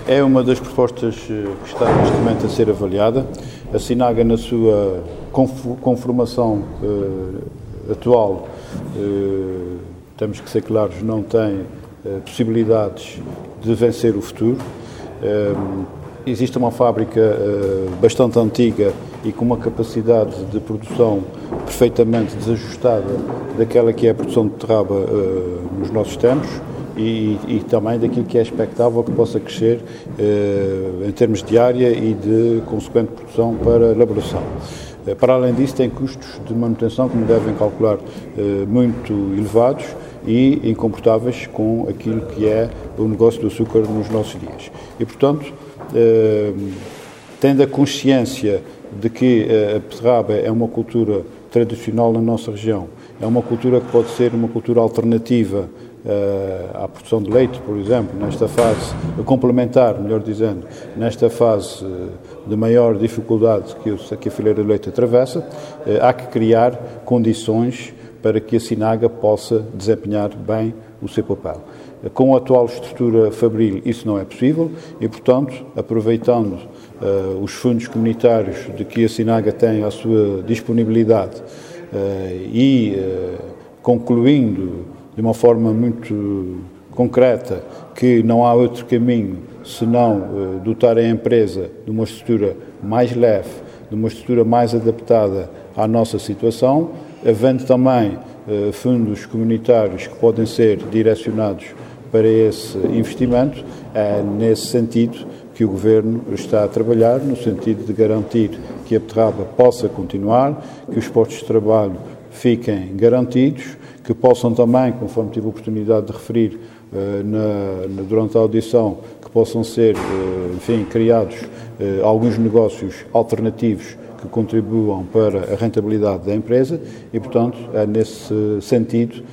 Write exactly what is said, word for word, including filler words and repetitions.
É uma das propostas que está neste momento a ser avaliada. A Sinaga, na sua conformação uh, atual, uh, temos que ser claros, não tem uh, possibilidades de vencer o futuro. Uh, existe uma fábrica uh, bastante antiga e com uma capacidade de produção perfeitamente desajustada daquela que é a produção de terraba uh, nos nossos tempos. E, e também daquilo que é expectável que possa crescer eh, em termos de área e de consequente produção para a elaboração. Eh, para além disso, tem custos de manutenção, como devem calcular, eh, muito elevados e incomportáveis com aquilo que é o negócio do açúcar nos nossos dias. E, portanto, eh, tendo a consciência de que a beterraba é uma cultura tradicional na nossa região, é uma cultura que pode ser uma cultura alternativa à produção de leite, por exemplo, nesta fase, complementar, melhor dizendo, nesta fase de maior dificuldade que a fileira de leite atravessa, há que criar condições para que a Sinaga possa desempenhar bem o seu papel. Com a atual estrutura fabril isso não é possível e, portanto, aproveitando uh, os fundos comunitários de que a Sinaga tem à sua disponibilidade uh, e uh, concluindo de uma forma muito concreta que não há outro caminho senão uh, dotar a empresa de uma estrutura mais leve, de uma estrutura mais adaptada à nossa situação, havendo também uh, fundos comunitários que podem ser direcionados para esse investimento. É nesse sentido que o Governo está a trabalhar, no sentido de garantir que a beterraba possa continuar, que os postos de trabalho fiquem garantidos, que possam também, conforme tive a oportunidade de referir uh, na, na, durante a audição, que possam ser, uh, enfim, criados uh, alguns negócios alternativos que contribuam para a rentabilidade da empresa e, portanto, é nesse sentido